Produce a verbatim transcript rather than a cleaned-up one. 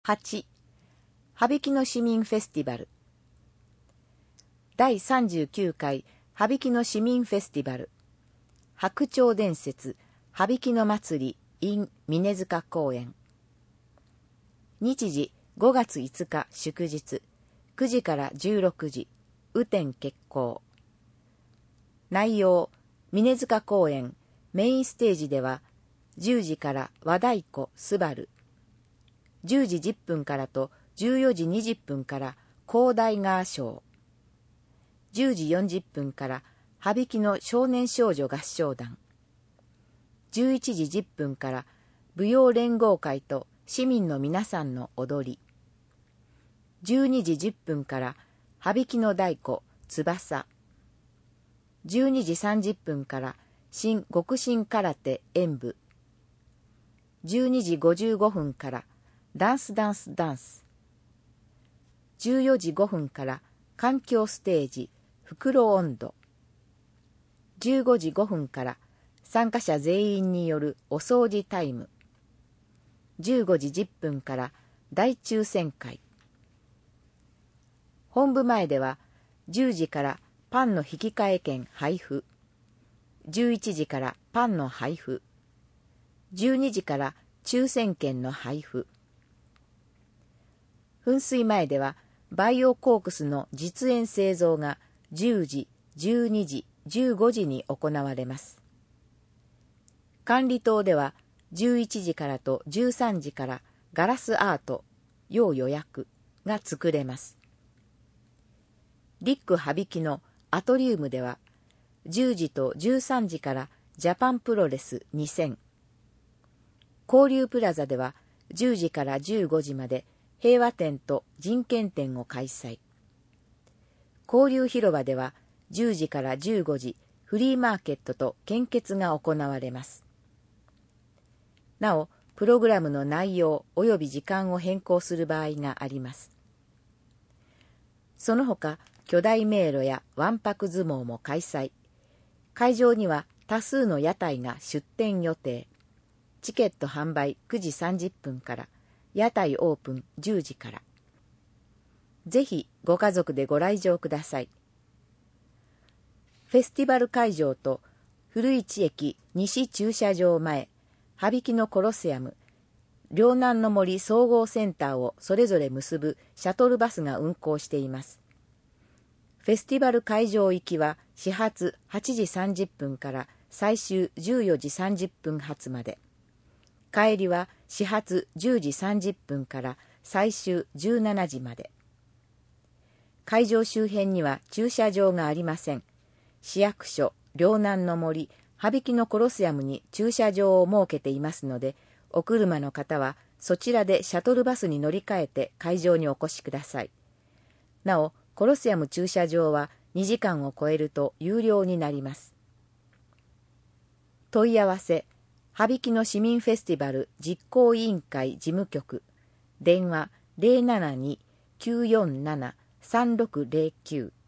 はち. 羽曳野市民フェスティバル。だいさんじゅうきゅうかい羽曳野市民フェスティバル。白鳥伝説羽曳野祭り in 峰塚公園。日時ごがついつか祝日、くじからじゅうろくじ、雨天決行。内容、峰塚公園メインステージではじゅうじから和太鼓すばる、じゅうじじゅっぷんからとじゅうよじにじゅっぷんから広大ガーショー、じゅうじよんじゅっぷんから羽曳野少年少女合唱団、じゅういちじじゅっぷんから舞踊連合会と市民の皆さんの踊り、じゅうにじじゅっぷんから羽曳野太鼓翼、じゅうにじさんじゅっぷんから新極真空手演舞、じゅうにじごじゅうごふんからダンスダンスダンス、じゅうよじごふんから環境ステージ袋温度、じゅうごじごふんから参加者全員によるお掃除タイム、じゅうごじじゅっぷんから大抽選会。本部前ではじゅうじからパンの引き換え券配布、じゅういちじからパンの配布、じゅうにじから抽選券の配布。噴水前ではバイオコークスの実演製造がじゅうじ、じゅうにじ、じゅうごじに行われます。管理棟ではじゅういちじからとじゅうさんじからガラスアート、要予約が作れます。リック羽曳野アトリウムではじゅうじとじゅうさんじからジャパンプロレスにせん。交流プラザではじゅうじからじゅうごじまで平和展と人権展を開催。交流広場ではじゅうじからじゅうごじフリーマーケットと献血が行われます。なお、プログラムの内容及び時間を変更する場合があります。その他、巨大迷路やわんぱく相撲も開催。会場には多数の屋台が出店予定。チケット販売くじさんじゅっぷんから、屋台オープンじゅうじから。ぜひご家族でご来場ください。フェスティバル会場と古市駅西駐車場前、羽曳野コロセアム、両南の森総合センターをそれぞれ結ぶシャトルバスが運行しています。フェスティバル会場行きは始発はちじさんじゅっぷんから最終じゅうよじさんじゅっぷん発まで。帰りは始発じゅうじさんじゅっぷんから最終じゅうしちじまで。会場周辺には駐車場がありません。市役所、両南の森、羽曳野コロセアムに駐車場を設けていますので、お車の方はそちらでシャトルバスに乗り換えて会場にお越しください。なお、コロセアム駐車場はにじかんを超えると有料になります。問い合わせ、羽曳野市民フェスティバル実行委員会事務局、電話 ゼロななに きゅうよんなな さんろくゼロきゅう